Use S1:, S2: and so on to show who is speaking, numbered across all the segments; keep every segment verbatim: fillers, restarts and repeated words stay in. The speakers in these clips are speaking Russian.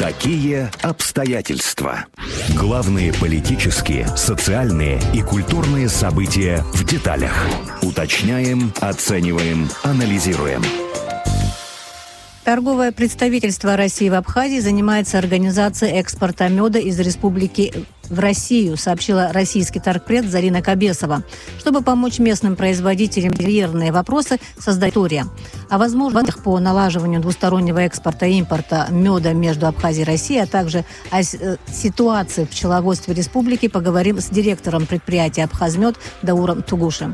S1: Такие обстоятельства. Главные политические, социальные и культурные события в деталях. Уточняем, оцениваем, анализируем.
S2: Торговое представительство России в Абхазии занимается организацией экспорта меда из республики в Россию, сообщила российский торгпред Зарина Кабесова. Чтобы помочь местным производителям ювелирные вопросы, создать тория. О возможностях по налаживанию двустороннего экспорта и импорта меда между Абхазией и Россией, а также о ситуации в пчеловодстве республики поговорим с директором предприятия «Абхазмед» Дауром Тугушем.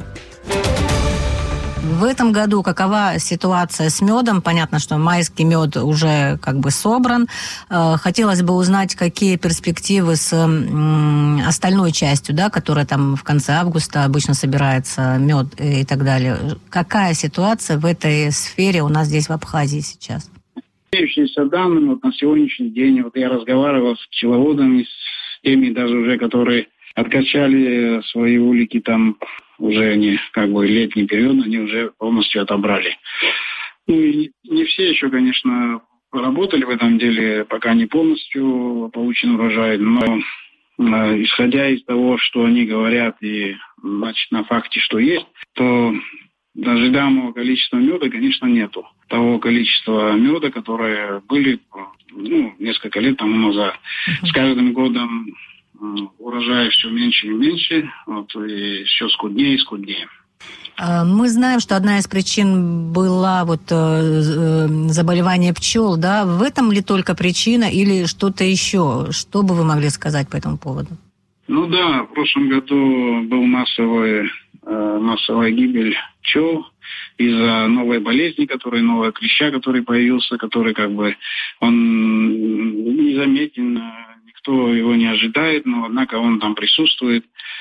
S2: В этом году какова ситуация с медом? Понятно, что майский мед уже как бы собран. Хотелось бы узнать, какие перспективы с остальной частью, да, которая там в конце августа обычно собирается мед и так далее. Какая ситуация в этой сфере у нас здесь в Абхазии сейчас?
S3: Имеющиеся данными, вот на сегодняшний день, вот я разговаривал с пчеловодами, с теми даже уже, которые откачали свои улики там, уже они, как бы, летний период, они уже полностью отобрали. Ну, и не все еще, конечно, работали в этом деле, пока не полностью получен урожай, но э, исходя из того, что они говорят, и, значит, на факте, что есть, то ожидаемого количества меда, конечно, нету. Того количества меда, которые были, ну, несколько лет тому назад. С каждым годом урожай все меньше и меньше, вот, и все скуднее и скуднее.
S2: Мы знаем, что одна из причин была вот э, заболевание пчел, да? В этом ли только причина или что-то еще? Что бы вы могли сказать по этому поводу?
S3: Ну да, в прошлом году был массовый, э, массовая гибель пчел из-за новой болезни, которая, нового клеща, который появился, который как бы он незаметен, никто его не ожидает, но однако он там присутствует.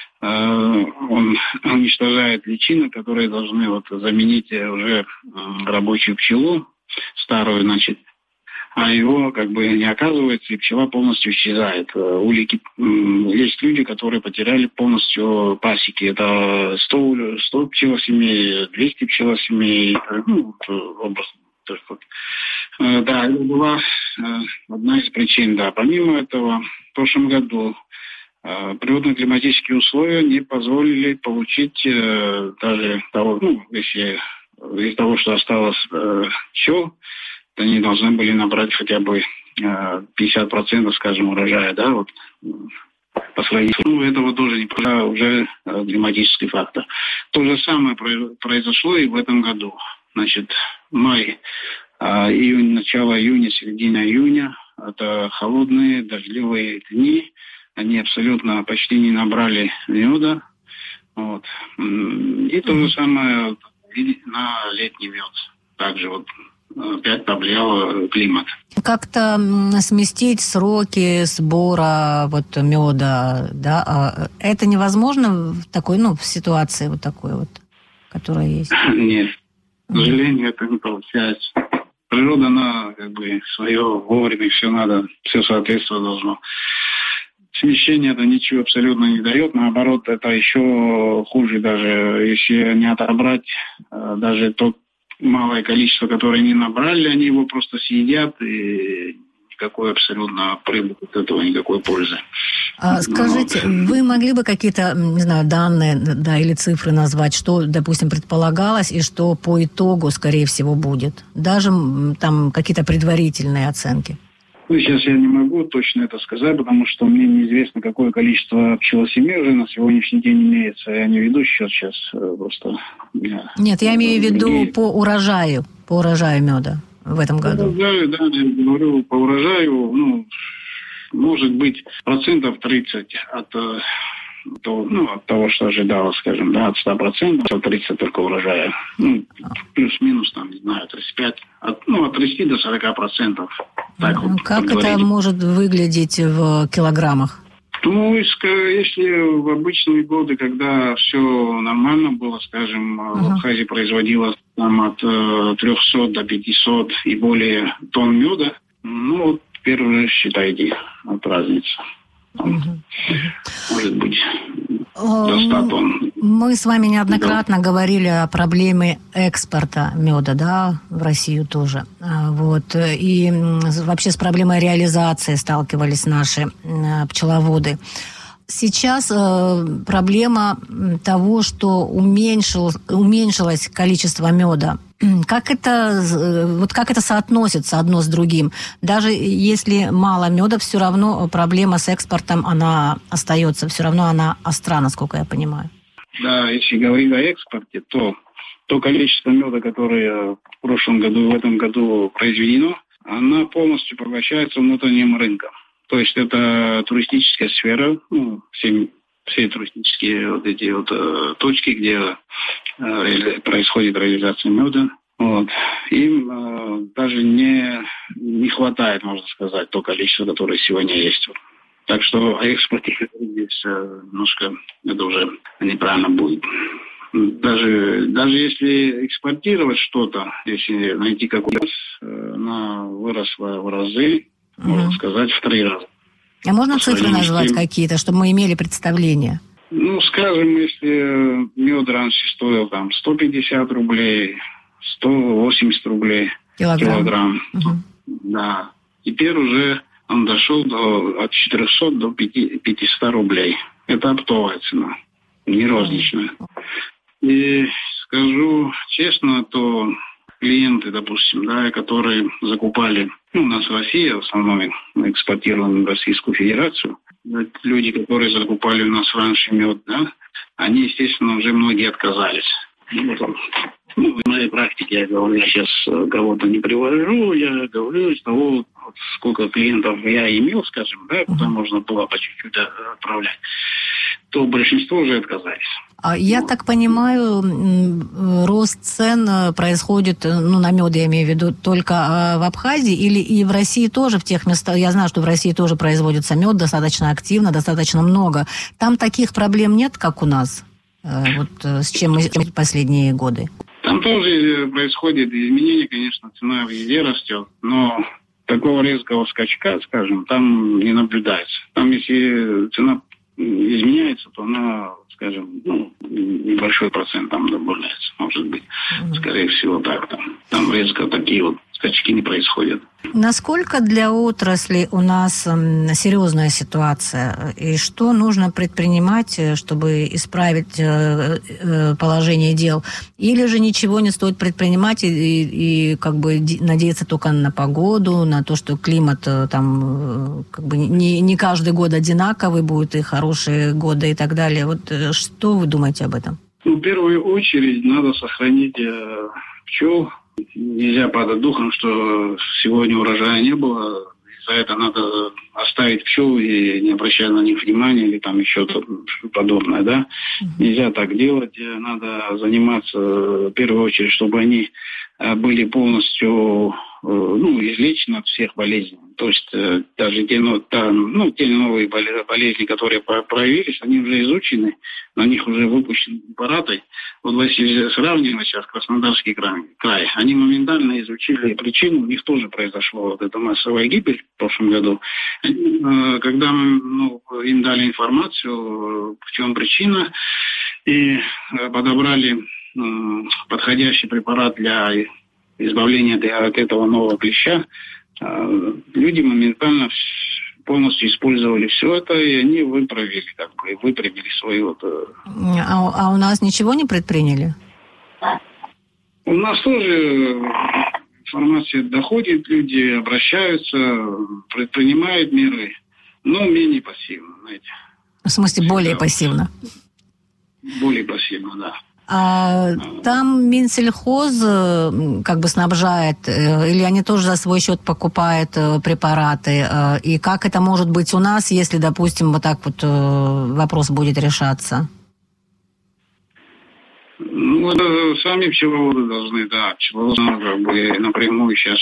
S3: Он уничтожает личинок, которые должны вот заменить уже рабочую пчелу, старую, значит, а его как бы не оказывается, и пчела полностью исчезает. Улики, есть люди, которые потеряли полностью пасеки. Это сто, сто пчелосемей, двести пчелосемей, ну, образ. Да, это была одна из причин, да. Помимо этого, в прошлом году природно-климатические условия не позволили получить э, даже того, ну, если из того, что осталось э, пчел, они должны были набрать хотя бы э, пятьдесят процентов, скажем, урожая, да, вот по сравнению. Ну, этого тоже не а уже э, климатический фактор. То же самое произошло и в этом году. Значит, май, э, июнь, начало июня, середина июня, это холодные, дождливые дни. Они абсолютно почти не набрали меда. Вот. И то же самое на летний мед. Также вот опять повлиял климат.
S2: Как-то сместить сроки сбора вот меда, да? Это невозможно в такой, ну, в ситуации вот такой вот, которая есть?
S3: Нет. К сожалению, это не получается. Природа, она как бы свое вовремя, все надо, все соответствовать должно. Смещение это ничего абсолютно не дает, наоборот, это еще хуже даже, если не отобрать даже то малое количество, которое не набрали, они его просто съедят, и никакой абсолютно прибыли от этого, никакой пользы.
S2: А, скажите, Но... вы могли бы какие-то, не знаю, данные, да, или цифры назвать, что, допустим, предполагалось и что по итогу, скорее всего, будет? Даже там какие-то предварительные оценки?
S3: Ну, сейчас я не могу точно это сказать, потому что мне неизвестно, какое количество пчелосемей уже на сегодняшний день имеется. Я не веду счет сейчас просто. Я...
S2: Нет, я имею в виду другие... по урожаю, по урожаю меда в этом году.
S3: По урожаю, да, я говорю, по урожаю, ну, может быть, процентов тридцать от, того, ну, от того, что ожидалось, скажем, да, от ста процентов, тридцать только урожая. Ну, плюс-минус, там, не знаю, тридцать пять, от, ну, от тридцати до сорока процентов. Так вот,
S2: как это может выглядеть в килограммах?
S3: Ну, если в обычные годы, когда все нормально было, скажем, uh-huh. в Абхазии производилось там от трехсот до пятисот и более тонн меда, ну, вот теперь уже считайте от разницы. Там, uh-huh. Может быть, до ста тонн.
S2: Мы с вами неоднократно да. говорили о проблеме экспорта меда, да, в Россию тоже. Вот. И вообще с проблемой реализации сталкивались наши пчеловоды. Сейчас э, проблема того, что уменьшил, уменьшилось количество меда. Как это, вот как это соотносится одно с другим? Даже если мало меда, все равно проблема с экспортом, она остается, все равно она остра, насколько я понимаю.
S3: Да, если говорить о экспорте, то то количество меда, которое в прошлом году и в этом году произведено, она полностью поглощается внутренним рынком. То есть это туристическая сфера, ну, все, все туристические вот эти вот э, точки, где э, ре, происходит реализация меда. Вот. Им э, даже не, не хватает, можно сказать, то количество, которое сегодня есть. Так что о экспорте здесь э, немножко это уже неправильно будет. Даже, даже если экспортировать что-то, если найти какой-то, э, она выросла в разы. Можно сказать, в три раза.
S2: А можно цифры назвать какие-то, чтобы мы имели представление?
S3: Ну, скажем, если мед раньше стоил там сто пятьдесят рублей, сто восемьдесят рублей килограмм, килограмм угу. да, теперь уже он дошел до, от четырехсот до пятисот рублей. Это оптовая цена, не розничная. И скажу честно, то клиенты, допустим, да, которые закупали, ну, у нас в России, в основном экспортируем в Российскую Федерацию, люди, которые закупали у нас раньше мед, да, они, естественно, уже многие отказались. Ну, там, ну, в моей практике, я говорю, я сейчас кого-то не привожу, я говорю из того, вот, сколько клиентов я имел, скажем, да, куда можно было по чуть-чуть отправлять, то большинство уже отказались.
S2: Я
S3: вот.
S2: так понимаю, рост цен происходит, ну, на мед я имею в виду, только в Абхазии или и в России тоже, в тех местах, я знаю, что в России тоже производится мед достаточно активно, достаточно много. Там таких проблем нет, как у нас, вот с чем мы последние годы?
S3: Там тоже происходит изменение, конечно, цена везде растет, но такого резкого скачка, скажем, там не наблюдается. Там, если цена изменяется, то она, скажем, ну, небольшой процент там добавляется, может быть. Mm-hmm. Скорее всего, так. Там, там резко такие вот скачки не происходят.
S2: Насколько для отрасли у нас серьезная ситуация? И что нужно предпринимать, чтобы исправить положение дел? Или же ничего не стоит предпринимать и, и, и как бы надеяться только на погоду, на то, что климат там как бы не, не каждый год одинаковый будет, и хорошие годы и так далее. Вот что вы думаете об этом?
S3: Ну, в первую очередь надо сохранить э, пчел. Нельзя падать духом, что сегодня урожая не было. За это надо оставить пчел и не обращать на них внимания или там еще что-то подобное, да. Mm-hmm. Нельзя так делать. Надо заниматься в первую очередь, чтобы они были полностью, ну, излечены от всех болезней. То есть даже те, ну, ну, те новые болезни, которые проявились, они уже изучены, на них уже выпущены препараты. Вот если сравнивать сейчас Краснодарский край, край, они моментально изучили причину, у них тоже произошла вот эта массовая гибель в прошлом году. Когда мы, ну, им дали информацию, в чем причина, и подобрали подходящий препарат для избавления от этого нового клеща, люди моментально полностью использовали все это, и они выправили, как бы, выправили свою... Вот...
S2: А, а у нас ничего не предприняли?
S3: У нас тоже информация доходит, люди обращаются, предпринимают меры, но менее пассивно, знаете.
S2: В смысле, более пассивно?
S3: Более пассивно, да.
S2: А там Минсельхоз как бы снабжает, или они тоже за свой счет покупают препараты? И как это может быть у нас, если, допустим, вот так вот вопрос будет решаться?
S3: Ну, это сами пчеловоды должны, да. Пчеловоды как бы напрямую сейчас...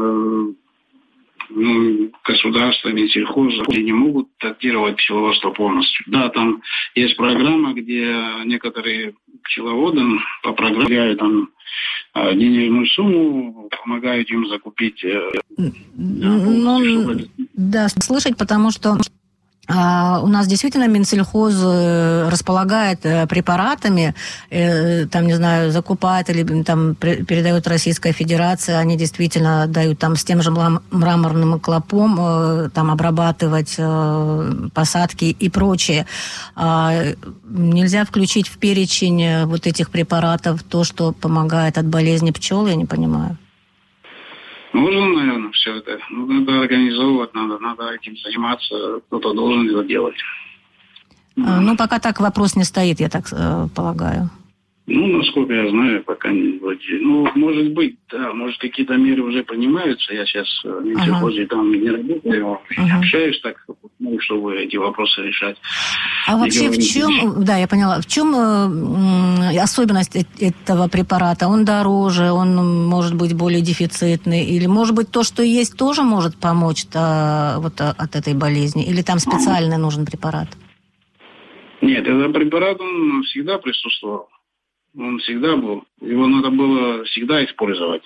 S3: Ну, государство, Минсельхоз не могут датировать пчеловодство полностью. Да, там есть программа, где некоторые пчеловоды по программе там денежную сумму помогают им закупить.
S2: Ну, да, слышать, потому что А у нас действительно Минсельхоз располагает препаратами, там, не знаю, закупает или там передает Российская Федерация, они действительно дают там с тем же мраморным клопом там обрабатывать посадки и прочее. Нельзя включить в перечень вот этих препаратов то, что помогает от болезни пчел, я не понимаю.
S3: Нужно, наверное, все это. Надо организовывать, надо, надо этим заниматься, кто-то должен это делать.
S2: Ну, пока так вопрос не стоит, я так э, полагаю.
S3: Ну, насколько я знаю, пока не вроде. Ну, может быть, да, может, какие-то меры уже принимаются. Я сейчас в Минсельхозе ага. там не работаю, ага. общаюсь так, ну, чтобы эти вопросы решать.
S2: А и вообще в чем, решать. да, я поняла, в чем э, особенность этого препарата? Он дороже, он может быть более дефицитный, или, может быть, то, что есть, тоже может помочь -то, вот, от этой болезни? Или там специальный ага. нужен препарат?
S3: Нет, этот препарат, он всегда присутствовал. Он всегда был. Его надо было всегда использовать.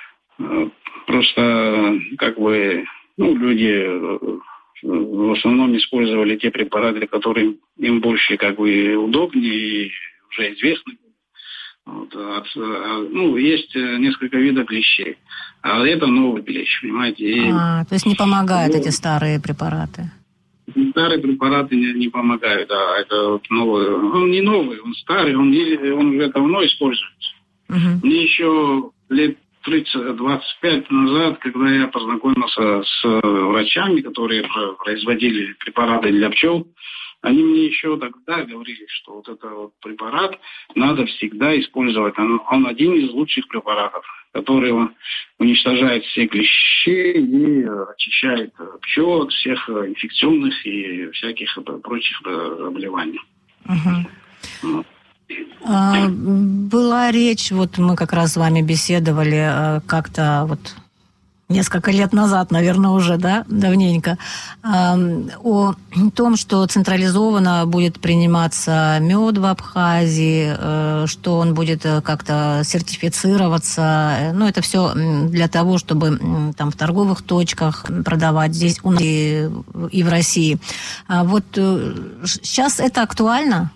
S3: Просто, как бы, ну, люди в основном использовали те препараты, которые им больше, как бы, удобнее и уже известны. Вот. Ну, есть несколько видов клещей. А это новый клещ, понимаете. И...
S2: А, то есть не помогают эти старые препараты?
S3: Старые препараты не, не помогают, да, это вот новый. Он не новый, он старый, он, не, он уже давно используется. Uh-huh. Мне еще лет тридцать-двадцать пять назад, когда я познакомился с врачами, которые производили препараты для пчел, они мне еще тогда говорили, что вот этот вот препарат надо всегда использовать. Он, он один из лучших препаратов, который уничтожает все клещи и очищает пчел от всех инфекционных и всяких прочих заболеваний.
S2: Uh-huh. Вот. А, была речь, вот мы как раз с вами беседовали как-то вот несколько лет назад, наверное, уже, да, давненько, о том, что централизованно будет приниматься мед в Абхазии, что он будет как-то сертифицироваться. Ну, это все для того, чтобы там в торговых точках продавать здесь у нас и, и в России. А вот сейчас это актуально?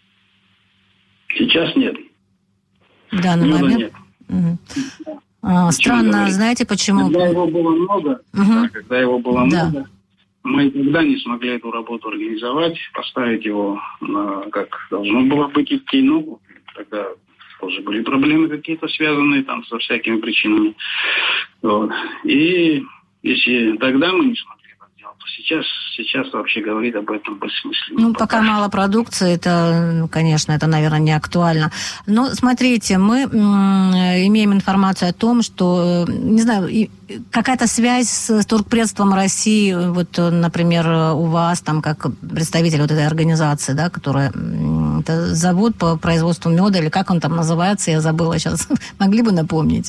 S3: Сейчас нет.
S2: В данный
S3: Меда
S2: момент?
S3: Нет.
S2: Угу. А, странно, знаете, почему?
S3: Когда его было много, угу. да, когда его было
S2: да.
S3: много, мы никогда не смогли эту работу организовать, поставить его, на, как должно было быть, идти. Ну, тогда тоже были проблемы какие-то связанные там со всякими причинами. Вот. И если тогда мы не смогли это сделать, то сейчас, сейчас вообще говорить об этом бессмысленно.
S2: Ну, пока, пока мало продукции, это, конечно, это, наверное, не актуально. Но, смотрите, мы м- имеем информацию о том, что, не знаю, какая-то связь с торгпредством России, вот, например, у вас, там, как представитель вот этой организации, да, которая, это завод по производству меда, или как он там называется, я забыла сейчас, могли бы напомнить?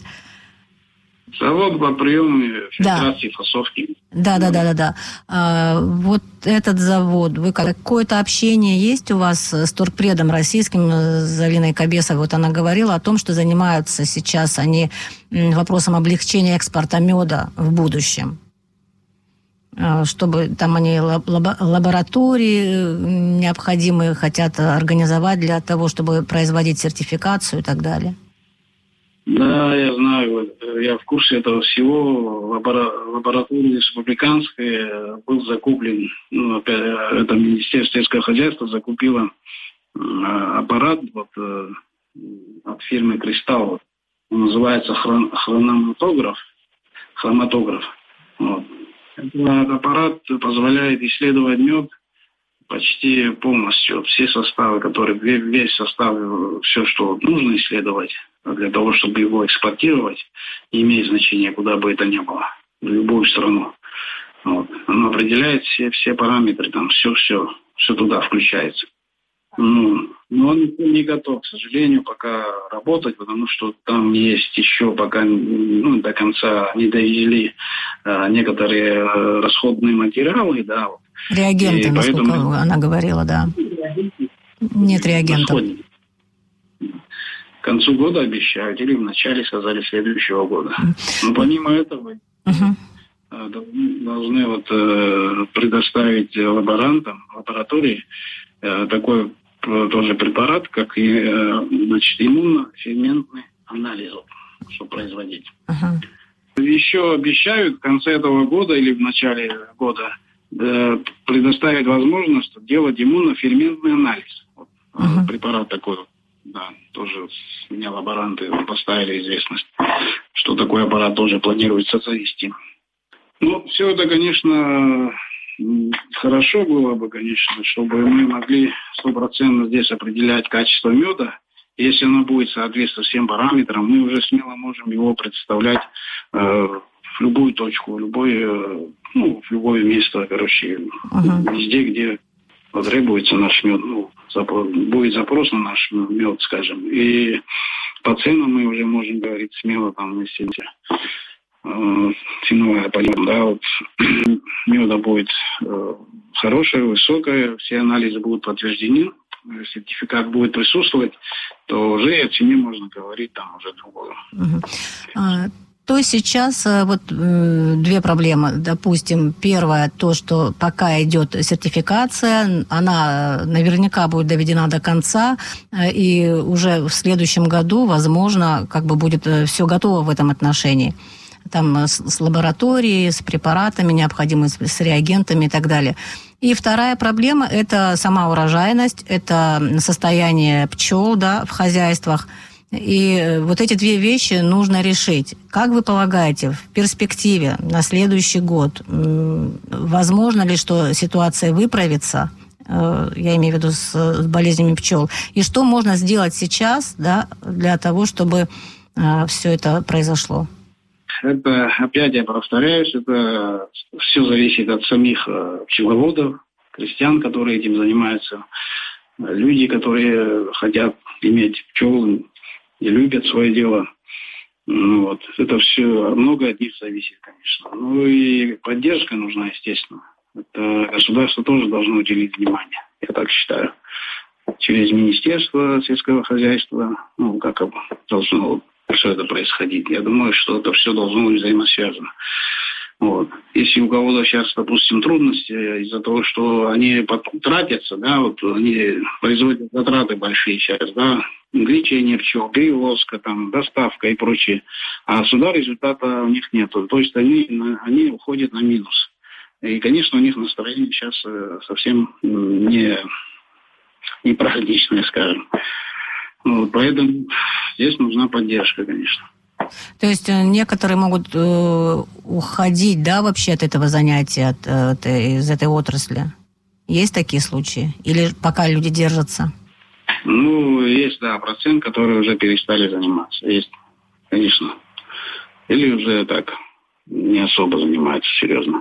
S3: Завод по приему фильтрации, да. фасовки.
S2: Да, да, да, да, да. А, вот этот завод, вы какое-то общение есть у вас с торгпредом российским, с Алиной Кабесовой? Вот она говорила о том, что занимаются сейчас они вопросом облегчения экспорта меда в будущем. Чтобы там они лаборатории необходимые хотят организовать для того, чтобы производить сертификацию и так далее.
S3: Да, я знаю, я в курсе этого всего. Лаборатория республиканская был закуплен, ну, опять, это Министерство сельского хозяйства закупило аппарат вот, от фирмы «Кристалл». Он называется хрон, хрономатограф. Хроматограф. Вот. Этот аппарат позволяет исследовать мед почти полностью. Все составы, которые, весь состав, все, что нужно исследовать для того, чтобы его экспортировать, не имеет значения, куда бы это ни было, в любую страну. Вот. Оно определяет все, все параметры, там все-все, все туда включается. Ну, но он не готов, к сожалению, пока работать, потому что там есть еще пока ну, до конца не довели а, некоторые а, расходные материалы, да. Вот.
S2: Реагенты, и насколько поэтому... она говорила, да. Нет реагентов.
S3: К концу года обещают, или в начале, сказали, следующего года. Но помимо этого,
S2: uh-huh.
S3: должны вот предоставить лаборантам, лаборатории такой тоже препарат, как и, значит, иммуноферментный анализ, чтобы производить. Uh-huh. Еще обещают в конце этого года или в начале года предоставить возможность делать иммуноферментный анализ. Вот, uh-huh. Препарат такой, да, тоже меня лаборанты поставили известность, что такой аппарат тоже планируется завести. Ну, все это, конечно, хорошо было бы, конечно, чтобы мы могли стопроцентно здесь определять качество меда. Если оно будет соответствовать всем параметрам, мы уже смело можем его представлять э, в любую точку, в любое, э, ну, в любое место, короче, uh-huh. везде, где потребуется наш мед, ну, запрос, будет запрос на наш мед, скажем. И по ценам мы уже можем говорить смело, там, если э, ценовая политика, да, вот, меда будет э, хорошая, высокая, все анализы будут подтверждены, сертификат будет присутствовать, то уже о цене можно говорить там уже другое. Угу.
S2: А, то сейчас вот две проблемы. Допустим, первая, то, что пока идет сертификация, она наверняка будет доведена до конца, и уже в следующем году, возможно, как бы будет все готово в этом отношении. Там с, с лабораторией, с препаратами необходимыми, с, с реагентами и так далее. И вторая проблема – это сама урожайность, это состояние пчел, да, в хозяйствах. И вот эти две вещи нужно решить. Как вы полагаете, в перспективе на следующий год, возможно ли, что ситуация выправится, я имею в виду с, с болезнями пчел, и что можно сделать сейчас, да, для того, чтобы все это произошло?
S3: Это, опять я повторяюсь, это все зависит от самих пчеловодов, крестьян, которые этим занимаются, люди, которые хотят иметь пчел и любят свое дело. Ну, вот. Это все, много от них зависит, конечно. Ну и поддержка нужна, естественно. Это государство тоже должно уделить внимание, я так считаю. Через Министерство сельского хозяйства, ну, как должно все это происходить. Я думаю, что это все должно быть взаимосвязано. Вот. Если у кого-то сейчас, допустим, трудности из-за того, что они тратятся, да, вот они производят затраты большие сейчас, да, лечение пчел, перевозка, там, доставка и прочее, а сюда результата у них нету. То есть они, они уходят на минус. И, конечно, у них настроение сейчас совсем не, не практичное, скажем. Вот, поэтому здесь нужна поддержка, конечно.
S2: То есть некоторые могут э, уходить, да, вообще от этого занятия, от, от, из этой отрасли? Есть такие случаи? Или пока люди держатся?
S3: Ну, есть, да, процент, которые уже перестали заниматься. Есть, конечно. Или уже так не особо занимаются, серьезно.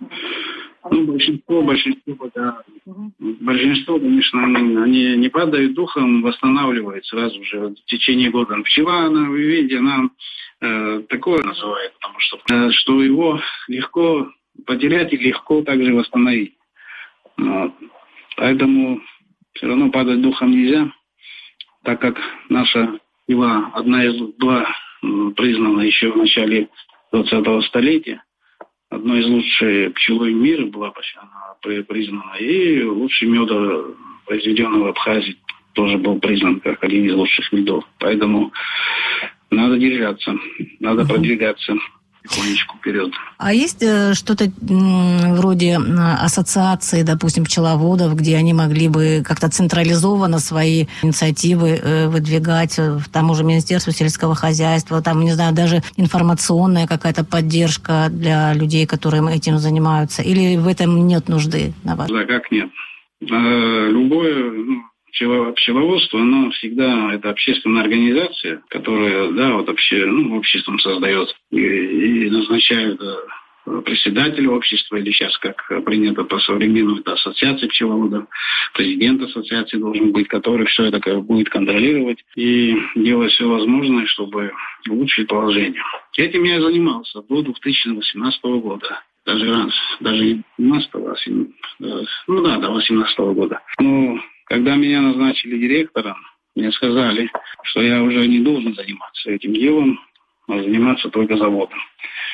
S3: Ну, большинство, большинство, да, большинство, конечно, они, они не падают духом, восстанавливают сразу же в течение года. Пчела, она, вы видите, она э, такое называет, потому что, э, что его легко потерять и легко также восстановить. Вот. Поэтому все равно падать духом нельзя, так как наша пчела, одна из была признана еще в начале двадцатого столетия, одной из лучших пчелой мира была она признана. И лучший мед, произведенный в Абхазии, тоже был признан как один из лучших медов. Поэтому надо держаться, надо uh-huh. продвигаться потихонечку вперед.
S2: А есть э, что-то м, вроде ассоциации, допустим, пчеловодов, где они могли бы как-то централизованно свои инициативы э, выдвигать в тому же Министерстве сельского хозяйства, там, не знаю, даже информационная какая-то поддержка для людей, которые этим занимаются? Или в этом нет нужды, на ваш взгляд?
S3: Да, как нет. А, любое... Ну... Пчеловодство, оно всегда, это общественная организация, которая, да, вот вообще, ну, обществом создает и, и назначают председателя общества, или сейчас, как принято по-современному, это ассоциация пчеловодов, президент ассоциации должен быть, который все это будет контролировать и делать все возможное, чтобы улучшить положение. Этим я и занимался до две тысячи восемнадцатого года. Даже раньше, даже не двенадцатого, ну да, до восемнадцатого года. Но когда меня назначили директором, мне сказали, что я уже не должен заниматься этим делом, а заниматься только заводом.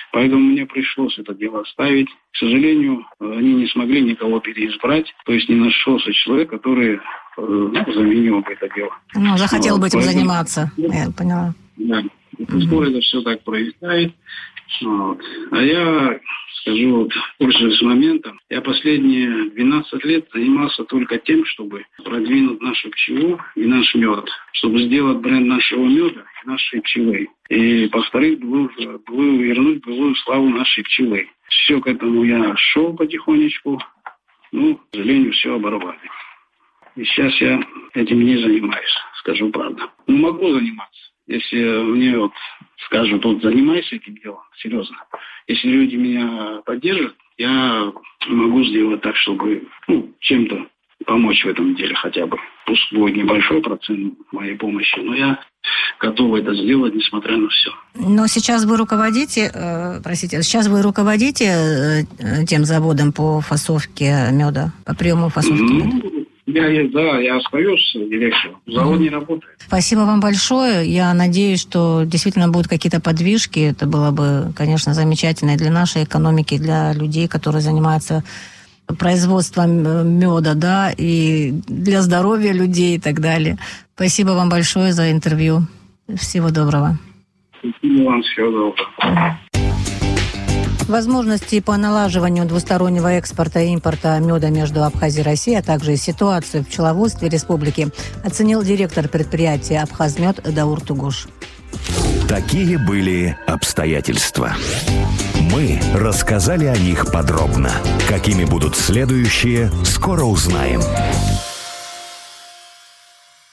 S3: Поэтому мне пришлось это дело оставить. К сожалению, они не смогли никого переизбрать. То есть не нашелся человек, который ну, заменил бы это дело.
S2: Ну, захотел
S3: вот,
S2: бы этим
S3: поэтому...
S2: заниматься, я поняла.
S3: Да, mm-hmm. это все так происходит. Вот. А я скажу, вот, пользуясь моментом, я последние двенадцать лет занимался только тем, чтобы продвинуть нашу пчелу и наш мед, чтобы сделать бренд нашего меда и нашей пчелы. И повторить былую, былую, вернуть былую славу нашей пчелы. Все к этому я шел потихонечку, но, к сожалению, все оборвали. И сейчас я этим не занимаюсь, скажу правду. Ну, могу заниматься. Если мне вот скажут, вот занимайся этим делом, серьезно. Если люди меня поддержат, я могу сделать так, чтобы ну, чем-то помочь в этом деле хотя бы. Пусть будет небольшой процент моей помощи, но я готов это сделать, несмотря на все.
S2: Но сейчас вы руководите, э, простите, сейчас вы руководите э, тем заводом по фасовке меда, по приему фасовки
S3: ну,
S2: меда?
S3: Я, да, я остаюсь директором. Завод mm-hmm. не работает.
S2: Спасибо вам большое. Я надеюсь, что действительно будут какие-то подвижки. Это было бы, конечно, замечательно и для нашей экономики, и для людей, которые занимаются производством меда, да, и для здоровья людей и так далее. Спасибо вам большое за интервью. Всего доброго.
S3: Спасибо вам, всего доброго.
S2: Возможности по налаживанию двустороннего экспорта и импорта меда между Абхазией и Россией, а также ситуацию в пчеловодстве республики оценил директор предприятия «Абхазмед» Даур Тугуш.
S1: Такие были обстоятельства. Мы рассказали о них подробно. Какими будут следующие, скоро узнаем.